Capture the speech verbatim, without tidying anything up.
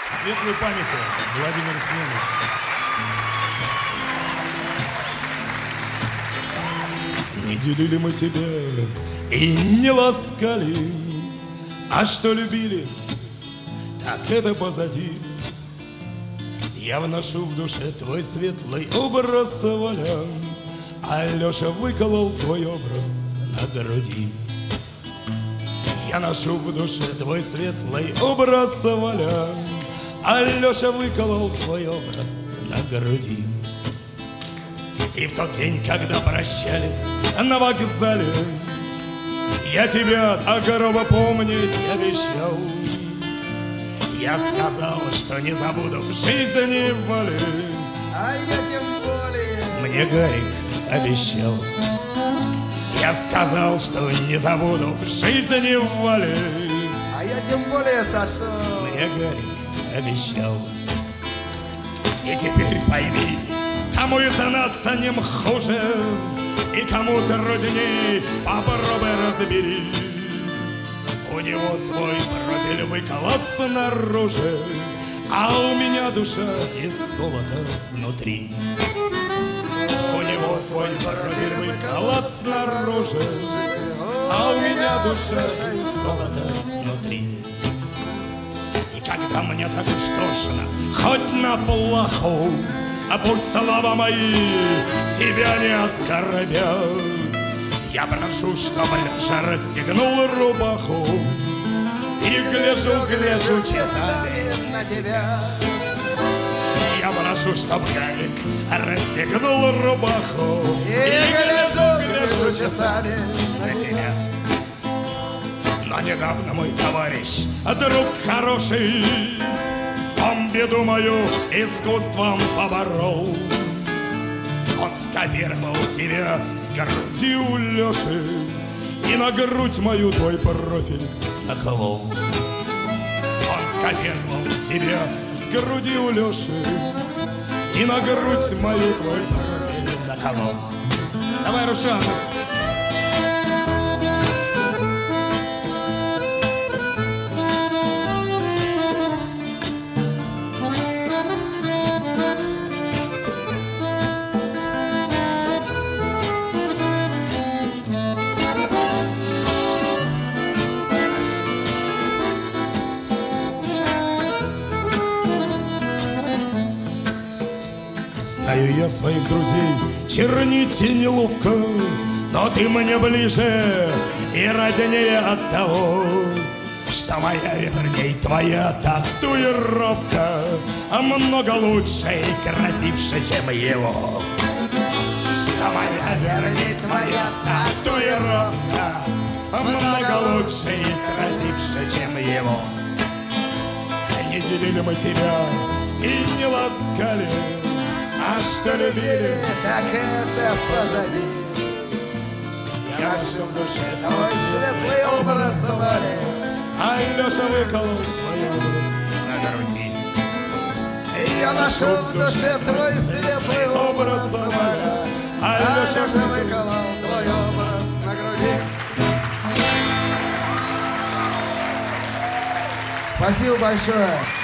Светлой памяти, Владимир Семенович. Не делили мы тебя и не ласкали, а что любили, так это позади. Я вношу в душе твой светлый образ, Валя, а Леша выколол твой образ на груди. Я ношу в душе твой светлый образ, Валя, а Леша выколол твой образ на груди. И в тот день, когда прощались на вокзале, я тебя так гроба помнить обещал. Я сказал, что не забуду в жизни Вали, а я тем более. Мне Гарик обещал. Я сказал, что не забуду в жизни Вали, а я тем более, Саша. Мне Гарик обещал. И теперь пойми, кому из нас с ним хуже, и кому трудней, попробуй разбери. У него твой профиль выколот снаружи, а у меня душа исколота снутри. У него твой профиль выколот снаружи, а у меня душа исколота снутри. И когда мне так уж тошно, хоть на плаху, а пусть слова мои тебя не оскорбят, я прошу, чтобы Леша расстегнул рубаху, и гляжу, гляжу часами на тебя. Я прошу, чтобы Гарик расстегнул рубаху, и, и гляжу, гляжу часами на тебя. Но недавно мой товарищ, друг хороший, он беду мою искусством поборол. Он скопировал тебя с груди у Леши и на грудь мою твой профиль наколол. Он скопировал тебя с груди у Леши и на грудь мою твой профиль наколол. Давай, Рушан. Знаю я своих друзей, чернить неловко, но ты мне ближе и роднее от того, что моя, верней, твоя татуировка много лучше и красивше, чем его. Что моя, верней, твоя татуировка много лучше и красивше, чем его. Не делили мы тебя и не ласкали, а что любили, так это позади. Я ношу в душе твой светлый образ, Вали, а Леша выколол твой образ на груди. Я ношу в душе твой светлый образ, Вали, а Леша выколол твой образ на груди. Спасибо большое.